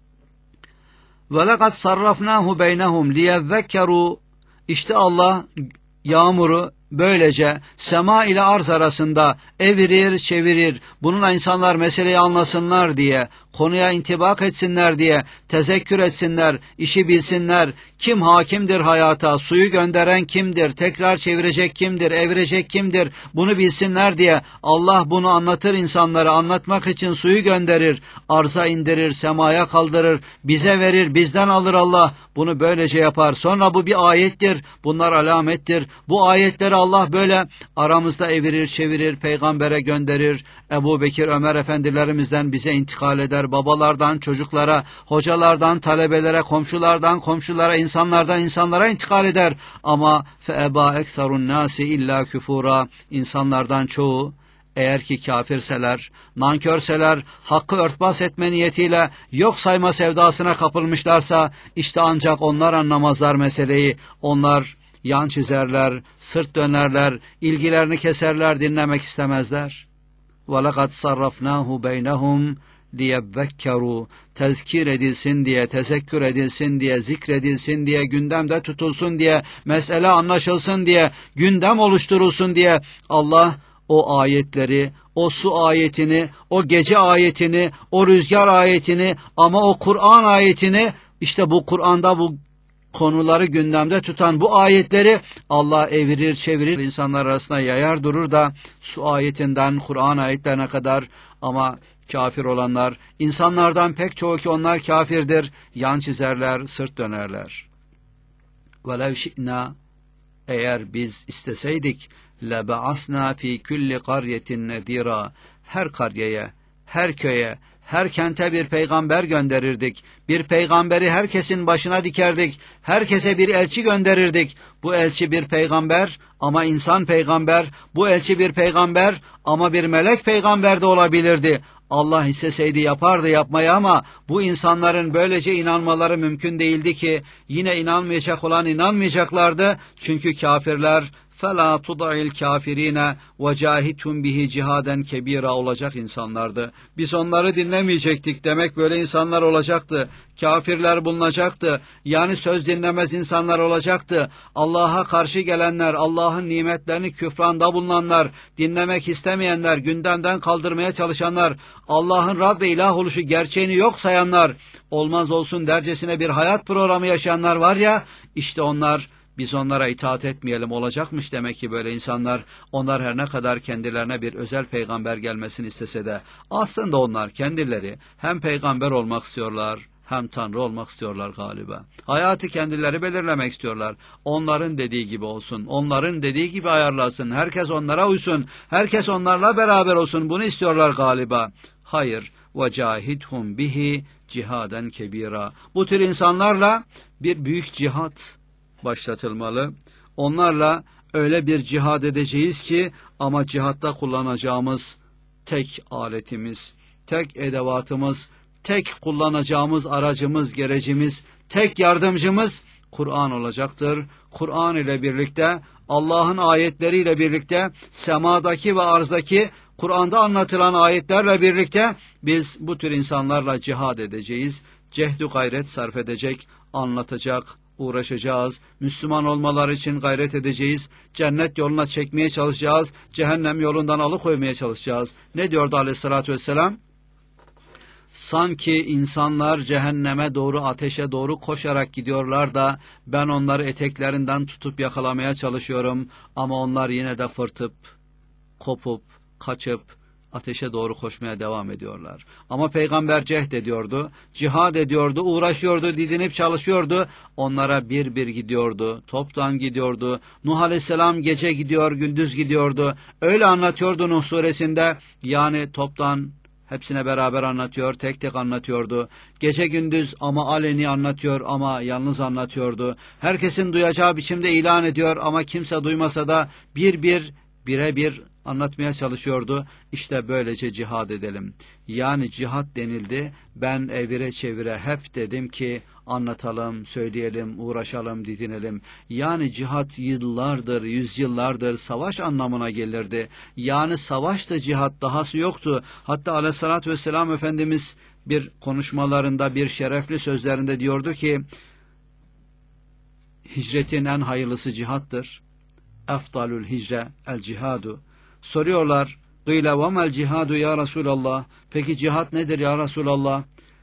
وَلَقَدْ صَرَّفْنَاهُ بَيْنَهُمْ لِيَذَّكَّرُوا. İşte Allah yağmuru böylece sema ile arz arasında evirir çevirir, bununla insanlar meseleyi anlasınlar diye, konuya intibak etsinler diye, tezekkür etsinler, işi bilsinler, kim hakimdir hayata, suyu gönderen kimdir, tekrar çevirecek kimdir, evirecek kimdir, bunu bilsinler diye Allah bunu anlatır insanlara, anlatmak için suyu gönderir, arza indirir, semaya kaldırır, bize verir, bizden alır Allah, bunu böylece yapar. Sonra bu bir ayettir, bunlar alamettir. Bu ayetleri Allah böyle aramızda evirir çevirir, peygambere gönderir, Ebu Bekir, Ömer efendilerimizden bize intikal eder, babalardan çocuklara, hocalardan talebelere, komşulardan komşulara, insanlardan insanlara intikal eder. Ama feeba ekserun nasi illa küfura, insanlardan çoğu eğer ki kafirseler, nankörseler, hakkı örtbas etme niyetiyle yok sayma sevdasına kapılmışlarsa, işte ancak onlar anlamazlar meseleyi. Onlar yan çizerler, sırt dönerler, ilgilerini keserler, dinlemek istemezler. وَلَقَدْ صَرَّفْنَاهُ بَيْنَهُمْ لِيَذَّكَّرُوا tezkir edilsin diye, tezekkür edilsin diye, zikredilsin diye, gündemde tutulsun diye, mesele anlaşılsın diye, gündem oluşturulsun diye Allah o ayetleri, o su ayetini, o gece ayetini, o rüzgar ayetini ama o Kur'an ayetini, işte bu Kur'an'da bu konuları gündemde tutan bu ayetleri Allah evirir çevirir insanlar arasında yayar durur da su ayetinden Kur'an ayetlerine kadar ama kafir olanlar, insanlardan pek çoğu ki onlar kafirdir, yan çizerler, sırt dönerler. وَلَوْ شِئْنَا eğer biz isteseydik لَبَعَسْنَا ف۪ي كُلِّ قَرْيَةٍ نَذ۪يرًا her karyeye, her köye, her kente bir peygamber gönderirdik. Bir peygamberi herkesin başına dikerdik. Herkese bir elçi gönderirdik. Bu elçi bir peygamber ama insan peygamber. Bu elçi bir peygamber ama bir melek peygamber de olabilirdi. Allah isteseydi yapardı yapmayı ama bu insanların böylece inanmaları mümkün değildi ki yine inanmayacak olan inanmayacaklardı. Çünkü kafirler فَلَا تُضَعِ الْكَافِر۪ينَ وَجَاهِدْهُمْ بِهِ cihaden kebira olacak insanlardı. Biz onları dinlemeyecektik demek böyle insanlar olacaktı. Kafirler bulunacaktı. Yani söz dinlemez insanlar olacaktı. Allah'a karşı gelenler, Allah'ın nimetlerini küfranda bulunanlar, dinlemek istemeyenler, gündemden kaldırmaya çalışanlar, Allah'ın Rab ve ilah oluşu gerçeğini yok sayanlar, olmaz olsun dercesine bir hayat programı yaşayanlar var ya, işte onlar. Biz onlara itaat etmeyelim olacakmış demek ki böyle insanlar. Onlar her ne kadar kendilerine bir özel peygamber gelmesini istese de aslında onlar kendileri hem peygamber olmak istiyorlar hem Tanrı olmak istiyorlar galiba. Hayatı kendileri belirlemek istiyorlar. Onların dediği gibi olsun, onların dediği gibi ayarlasın, herkes onlara uysun, herkes onlarla beraber olsun, bunu istiyorlar galiba. Hayır, وَجَاهِدْهُمْ bihi cihaden kebira. Bu tür insanlarla bir büyük cihat başlatılmalı. Onlarla öyle bir cihad edeceğiz ki ama cihatta kullanacağımız tek aletimiz, tek edevatımız, tek kullanacağımız aracımız, gerecimiz, tek yardımcımız Kur'an olacaktır. Kur'an ile birlikte, Allah'ın ayetleriyle birlikte, semadaki ve arzdaki Kur'an'da anlatılan ayetlerle birlikte biz bu tür insanlarla cihad edeceğiz. Cehd-ü gayret sarf edecek, anlatacak, uğraşacağız. Müslüman olmaları için gayret edeceğiz. Cennet yoluna çekmeye çalışacağız. Cehennem yolundan alıkoymaya çalışacağız. Ne diyordu Aleyhisselatü Vesselam? Sanki insanlar cehenneme doğru, ateşe doğru koşarak gidiyorlar da ben onları eteklerinden tutup yakalamaya çalışıyorum. Ama onlar yine de fırtıp, kopup, kaçıp ateşe doğru koşmaya devam ediyorlar. Ama peygamber cehd ediyordu, cihad ediyordu, uğraşıyordu, didinip çalışıyordu. Onlara bir bir gidiyordu, toptan gidiyordu. Nuh Aleyhisselam gece gidiyor, gündüz gidiyordu. Öyle anlatıyordu Nuh suresinde. Yani toptan hepsine beraber anlatıyor, tek tek anlatıyordu. Gece gündüz ama aleni anlatıyor ama yalnız anlatıyordu. Herkesin duyacağı biçimde ilan ediyor ama kimse duymasa da bir bir, birebir anlatmaya çalışıyordu. İşte böylece cihad edelim. Yani cihad denildi. Ben evire çevire hep dedim ki anlatalım, söyleyelim, uğraşalım, didinelim. Yani cihad yıllardır, yüzyıllardır savaş anlamına gelirdi. Yani savaşta cihad dahası yoktu. Hatta Aleyhisselatü Vesselam Efendimiz bir konuşmalarında, bir şerefli sözlerinde diyordu ki hicretin en hayırlısı cihattır. Efdalül hicre el cihadu. Soruyorlar, "Gıyle ve mel cihadu ya Resulallah?" Peki cihat nedir ya Resulallah?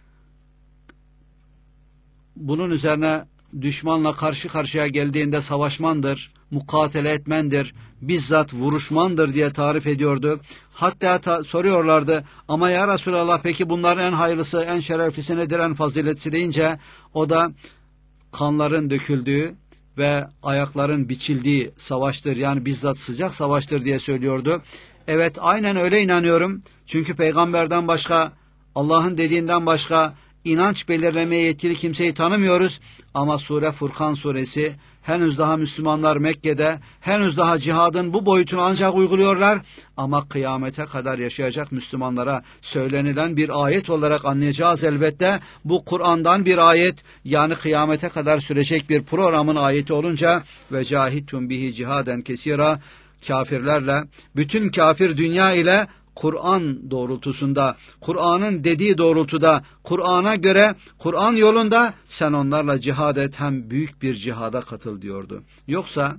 Bunun üzerine düşmanla karşı karşıya geldiğinde savaşmandır, mukatele etmendir, bizzat vuruşmandır diye tarif ediyordu. Hatta ta soruyorlardı, ama ya Resulallah peki bunların en hayırlısı, en şereflisi nedir, en faziletlisi deyince o da kanların döküldüğü ve ayakların biçildiği savaştır, yani bizzat sıcak savaştır diye söylüyordu. Evet, aynen öyle inanıyorum. Çünkü peygamberden başka, Allah'ın dediğinden başka inanç belirlemeye yetkili kimseyi tanımıyoruz. Ama Sure Furkan suresi, henüz daha Müslümanlar Mekke'de, henüz daha cihadın bu boyutunu ancak uyguluyorlar. Ama kıyamete kadar yaşayacak Müslümanlara söylenilen bir ayet olarak anlayacağız elbette. Bu Kur'an'dan bir ayet, yani kıyamete kadar sürecek bir programın ayeti olunca ve cahittum bihi cihaden kesira, kafirlerle, bütün kafir dünya ile Kur'an doğrultusunda, Kur'an'ın dediği doğrultuda, Kur'an'a göre, Kur'an yolunda sen onlarla cihad et, hem büyük bir cihada katıl diyordu. Yoksa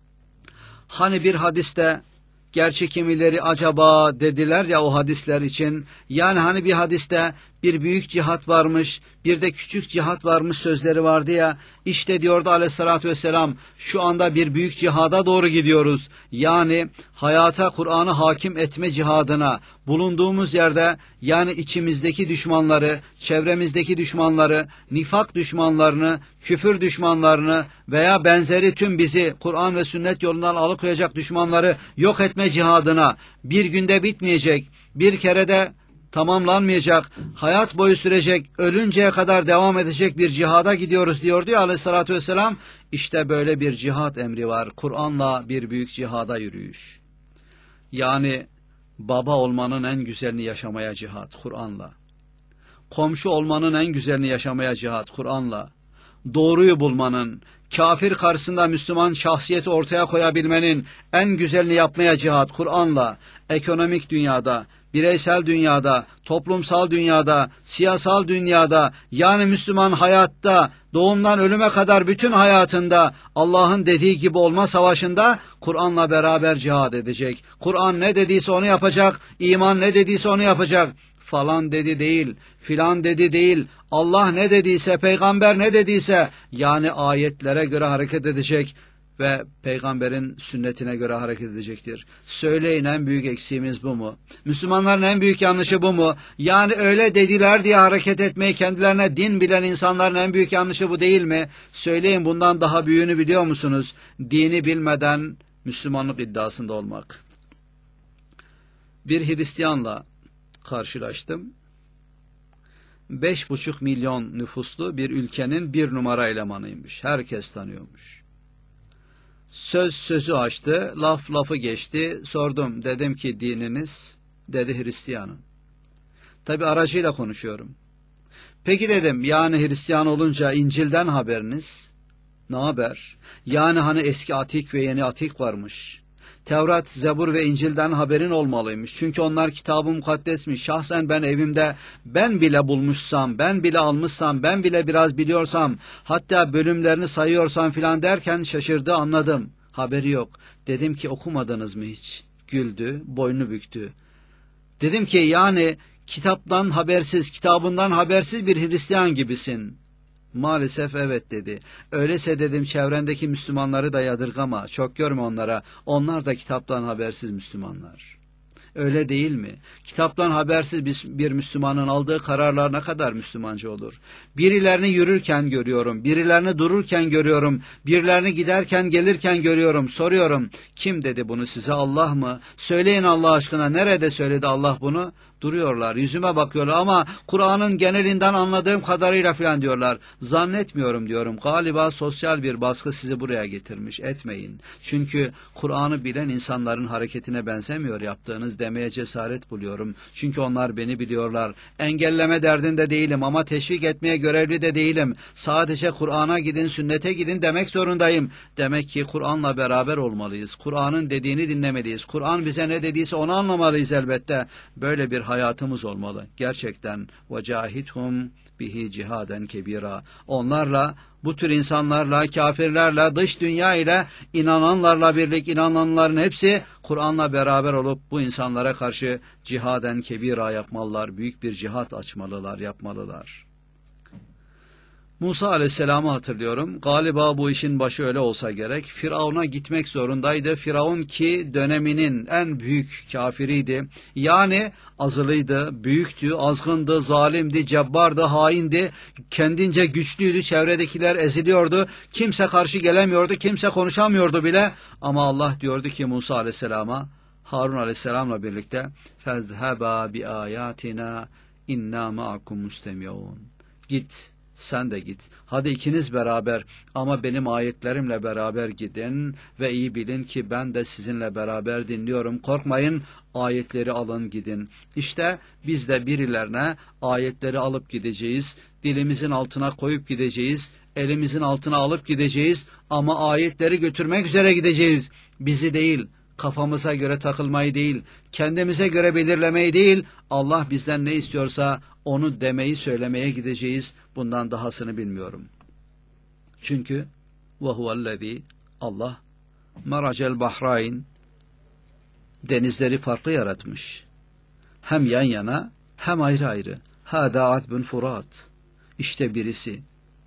hani bir hadiste, gerçi kimileri acaba dediler ya o hadisler için, yani hani bir hadiste bir büyük cihat varmış, bir de küçük cihat varmış sözleri vardı ya, işte diyordu aleyhissalatü vesselam, şu anda bir büyük cihada doğru gidiyoruz. Yani hayata Kur'an'ı hakim etme cihadına, bulunduğumuz yerde, yani içimizdeki düşmanları, çevremizdeki düşmanları, nifak düşmanlarını, küfür düşmanlarını veya benzeri tüm bizi Kur'an ve sünnet yolundan alıkoyacak düşmanları yok etme cihadına, bir günde bitmeyecek, bir kerede tamamlanmayacak, hayat boyu sürecek, ölünceye kadar devam edecek bir cihada gidiyoruz diyordu ya aleyhissalatü vesselam. İşte böyle bir cihat emri var. Kur'an'la bir büyük cihada yürüyüş. Yani baba olmanın en güzelini yaşamaya cihat Kur'an'la. Komşu olmanın en güzelini yaşamaya cihat Kur'an'la. Doğruyu bulmanın, kafir karşısında Müslüman şahsiyeti ortaya koyabilmenin en güzelini yapmaya cihat Kur'an'la. Ekonomik dünyada, bireysel dünyada, toplumsal dünyada, siyasal dünyada, yani Müslüman hayatta, doğumdan ölüme kadar bütün hayatında Allah'ın dediği gibi olma savaşında Kur'an'la beraber cihad edecek. Kur'an ne dediyse onu yapacak, iman ne dediyse onu yapacak. Falan dedi değil, filan dedi değil, Allah ne dediyse, peygamber ne dediyse, yani ayetlere göre hareket edecek ve peygamberin sünnetine göre hareket edecektir. Söyleyin, en büyük eksiğimiz bu mu? Müslümanların en büyük yanlışı bu mu? Yani öyle dediler diye hareket etmeyi kendilerine din bilen insanların en büyük yanlışı bu değil mi? Söyleyin, bundan daha büyüğünü biliyor musunuz? Dini bilmeden Müslümanlık iddiasında olmak. Bir Hristiyanla karşılaştım. Beş buçuk milyon nüfuslu bir ülkenin bir numara elemanıymış. Herkes tanıyormuş. Söz sözü açtı, laf lafı geçti. Sordum, dedim ki dininiz? Dedi Hristiyanım. Tabi aracıyla konuşuyorum. Peki dedim, yani Hristiyan olunca İncil'den haberiniz? Ne haber? Yani hani eski Atik ve yeni Atik varmış. Tevrat, Zebur ve İncil'den haberin olmalıymış. Çünkü onlar kitab-ı mukaddesmiş. Şahsen ben evimde, ben bile bulmuşsam, ben bile almışsam, ben bile biraz biliyorsam, hatta bölümlerini sayıyorsam filan derken şaşırdı, anladım. Haberi yok. Dedim ki okumadınız mı hiç? Güldü, boynunu büktü. Dedim ki yani kitaptan habersiz, kitabından habersiz bir Hristiyan gibisin. Maalesef evet dedi. Öyleyse dedim çevrendeki Müslümanları da yadırgama, çok görme onlara. Onlar da kitaptan habersiz Müslümanlar. Öyle değil mi? Kitaptan habersiz bir Müslümanın aldığı kararlar ne kadar Müslümanca olur? Birilerini yürürken görüyorum, birilerini dururken görüyorum, birilerini giderken gelirken görüyorum. Soruyorum, kim dedi bunu size, Allah mı? Söyleyin Allah aşkına, nerede söyledi Allah bunu? Duruyorlar, yüzüme bakıyorlar ama Kur'an'ın genelinden anladığım kadarıyla filan diyorlar. Zannetmiyorum diyorum. Galiba sosyal bir baskı sizi buraya getirmiş. Etmeyin. Çünkü Kur'an'ı bilen insanların hareketine benzemiyor yaptığınız demeye cesaret buluyorum. Çünkü onlar beni biliyorlar. Engelleme derdinde değilim ama teşvik etmeye görevli de değilim. Sadece Kur'an'a gidin, sünnete gidin demek zorundayım. Demek ki Kur'an'la beraber olmalıyız. Kur'an'ın dediğini dinlemeliyiz. Kur'an bize ne dediyse onu anlamalıyız elbette. Böyle bir hayatımız olmalı. Gerçekten وَجَاهِدْهُمْ bihi cihaden kebira. Onlarla, bu tür insanlarla, kafirlerle, dış dünya ile inananlarla birlik, inananların hepsi Kur'an'la beraber olup bu insanlara karşı cihaden kebira yapmalılar. Büyük bir cihat açmalılar, yapmalılar. Musa Aleyhisselam'ı hatırlıyorum. Galiba bu işin başı öyle olsa gerek. Firavun'a gitmek zorundaydı. Firavun ki döneminin en büyük kafiriydi. Yani azılıydı, büyüktü, azgındı, zalimdi, cebbardı, haindi. Kendince güçlüydü, çevredekiler eziliyordu. Kimse karşı gelemiyordu, kimse konuşamıyordu bile. Ama Allah diyordu ki Musa Aleyhisselam'a, Harun Aleyhisselam'la birlikte فَذْهَبَا بِآيَاتِنَا اِنَّا مَعَكُمْ مُسْتَمِعُونَ. Git, sen de git. Hadi ikiniz beraber ama benim ayetlerimle beraber gidin ve iyi bilin ki ben de sizinle beraber dinliyorum. Korkmayın, ayetleri alın gidin. İşte biz de birilerine ayetleri alıp gideceğiz. Dilimizin altına koyup gideceğiz. Elimizin altına alıp gideceğiz ama ayetleri götürmek üzere gideceğiz. Bizi değil, kafamıza göre takılmayı değil, kendimize göre belirlemeyi değil, Allah bizden ne istiyorsa onu demeyi, söylemeye gideceğiz. Bundan dahasını bilmiyorum. Çünkü وَهُوَ Allah maracel bahrayn, denizleri farklı yaratmış. Hem yan yana hem ayrı ayrı. Hâdâ adbun furat. İşte birisi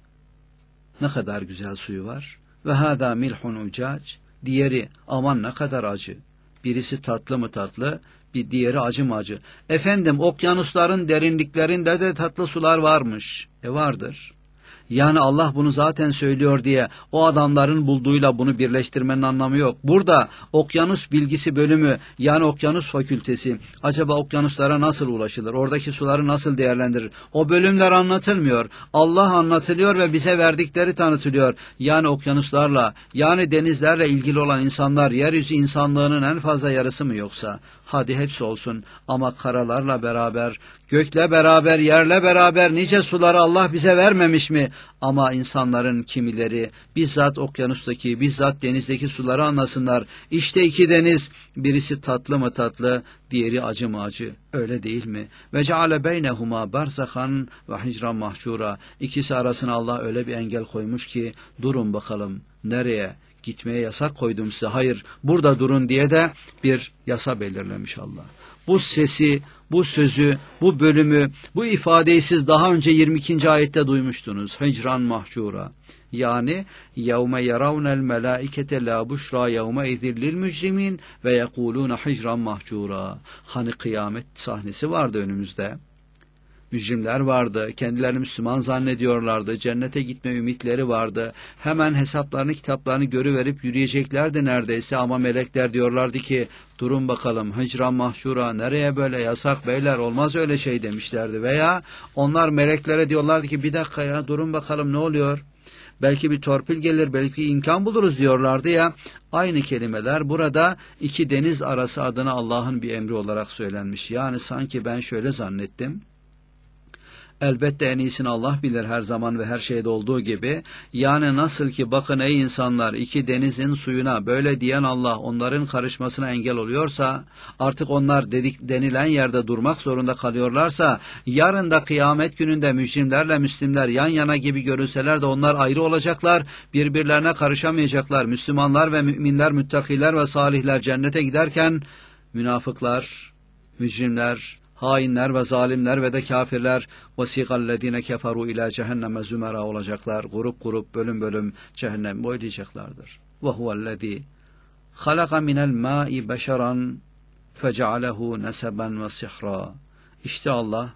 ne kadar güzel suyu var. Ve hâdâ milhun ucac. Diğeri aman ne kadar acı. Birisi tatlı mı tatlı, bir diğeri acı mı acı. Efendim okyanusların derinliklerinde de tatlı sular varmış. E vardır. Yani Allah bunu zaten söylüyor diye o adamların bulduğuyla bunu birleştirmenin anlamı yok. Burada okyanus bilgisi bölümü, yani okyanus fakültesi, acaba okyanuslara nasıl ulaşılır? Oradaki suları nasıl değerlendirir? O bölümler anlatılmıyor. Allah anlatılıyor ve bize verdikleri tanıtılıyor. Yani okyanuslarla, yani denizlerle ilgili olan insanlar yeryüzü insanlığının en fazla yarısı mı yoksa? Hadi hepsi olsun ama karalarla beraber, gökle beraber, yerle beraber nice suları Allah bize vermemiş mi? Ama insanların kimileri bizzat okyanustaki, bizzat denizdeki suları anlasınlar. İşte iki deniz, birisi tatlı mı tatlı, diğeri acı mı acı. Öyle değil mi? Ve ceale beynehuma barzahan ve hicran mahcura. İkisi arasına Allah öyle bir engel koymuş ki durun bakalım nereye? Gitmeye yasak koydum size. Hayır, burada durun diye de bir yasa belirlemiş Allah. Bu sesi, bu sözü, bu bölümü, bu ifadeyi siz daha önce yirmi ikinci ayette duymuştunuz. Hicran mahcura. Yani yevme yaravnel melaikete la buşra yevme izillil mücrimin ve yekuluna hicran mahcura. Hani kıyamet sahnesi vardı önümüzde. Mücrimler vardı, kendilerini Müslüman zannediyorlardı, cennete gitme ümitleri vardı. Hemen hesaplarını, kitaplarını görüverip yürüyeceklerdi neredeyse ama melekler diyorlardı ki, durun bakalım hicran mahşura, nereye böyle yasak beyler, olmaz öyle şey demişlerdi. Veya onlar meleklere diyorlardı ki, bir dakika ya durun bakalım ne oluyor? Belki bir torpil gelir, belki imkan buluruz diyorlardı ya. Aynı kelimeler burada iki deniz arası adına Allah'ın bir emri olarak söylenmiş. Yani sanki ben şöyle zannettim. Elbette en iyisini Allah bilir her zaman ve her şeyde olduğu gibi. Yani nasıl ki bakın ey insanlar, iki denizin suyuna böyle diyen Allah onların karışmasına engel oluyorsa, artık onlar dedik denilen yerde durmak zorunda kalıyorlarsa, yarın da kıyamet gününde mücrimlerle Müslimler yan yana gibi görülseler de onlar ayrı olacaklar, birbirlerine karışamayacaklar. Müslümanlar ve müminler, müttakiler ve salihler cennete giderken münafıklar, mücrimler, hainler ve zalimler ve de kafirler وَسِيقَ keferu ila cehenneme zümera olacaklar. Grup grup, bölüm bölüm cehennem boylayacaklardır. وَهُوَ الَّذ۪ي خَلَقَ مِنَ الْمَاءِ بَشَرًا فَجَعَلَهُ نَسَبًا وَسِحْرًا. İşte Allah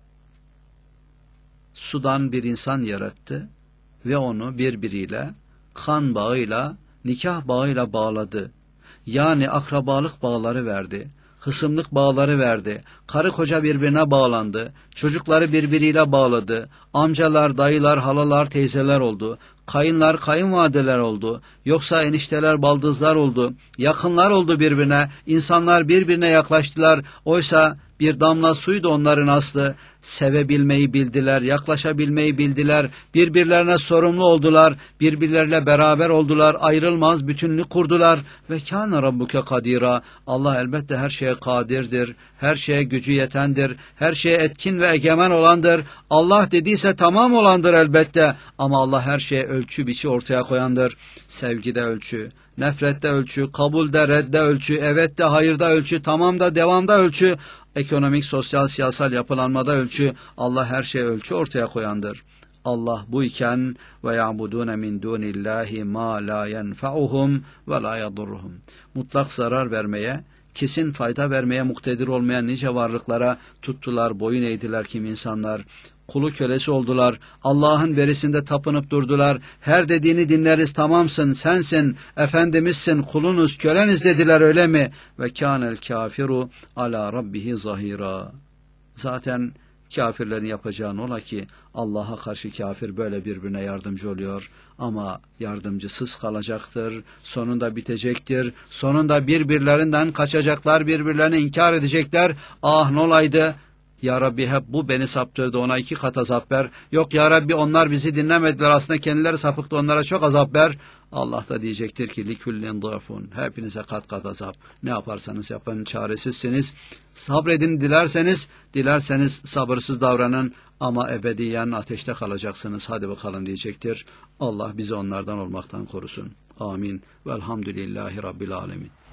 sudan bir insan yarattı ve onu birbiriyle kan bağıyla, nikah bağıyla bağladı. Yani akrabalık bağları verdi. Hısımlık bağları verdi. Karı koca birbirine bağlandı. Çocukları birbiriyle bağladı. Amcalar, dayılar, halalar, teyzeler oldu. Kayınlar, kayınvalideler oldu. Yoksa enişteler, baldızlar oldu. Yakınlar oldu birbirine. İnsanlar birbirine yaklaştılar. Oysa bir damla suydu onların aslı. Sevebilmeyi bildiler, yaklaşabilmeyi bildiler, birbirlerine sorumlu oldular, birbirleriyle beraber oldular, ayrılmaz bütünlük kurdular. Ve kâne rabbuke kadîrâ. Allah elbette her şeye kadirdir, her şeye gücü yetendir, her şeye etkin ve egemen olandır. Allah dediyse tamam olandır elbette ama Allah her şeye ölçü biçi ortaya koyandır. Sevgide ölçü, nefrette ölçü, kabulde, redde ölçü, evette, hayırda ölçü, tamamda, devamda ölçü, ekonomik, sosyal, siyasal yapılanmada ölçü. Allah her şeye ölçü ortaya koyandır. Allah bu iken ve ya'budun min dunillahi ma la yenfa'uhum ve la yadurruhum. Mutlak zarar vermeye, kesin fayda vermeye muktedir olmayan nice varlıklara tuttular, boyun eğdiler kim insanlar. Kulu kölesi oldular. Allah'ın verisinde tapınıp durdular. Her dediğini dinleriz, tamamsın, sensin, efendimizsin, kulunuz, köleniz dediler, öyle mi? Ve kânel kâfiru ala rabbihi zahira. Zaten Kafirlerin yapacağı ola ki Allah'a karşı kafir böyle birbirine yardımcı oluyor ama yardımcısız kalacaktır, sonunda bitecektir, sonunda birbirlerinden kaçacaklar, birbirlerini inkar edecekler. Ah ne olaydı, Ya Rabbi hep bu beni saptırdı, ona iki kat azap ver. Yok Ya Rabbi onlar bizi dinlemediler, aslında kendileri sapıktı, onlara çok azap ver. Allah da diyecektir ki likullin dâfun, hepinize kat kat azap. Ne yaparsanız yapın çaresizsiniz. Sabredin dilerseniz, dilerseniz sabırsız davranın ama ebediyen ateşte kalacaksınız. Hadi bakalım diyecektir. Allah bizi onlardan olmaktan korusun. Amin. Velhamdülillahi Rabbil alemin.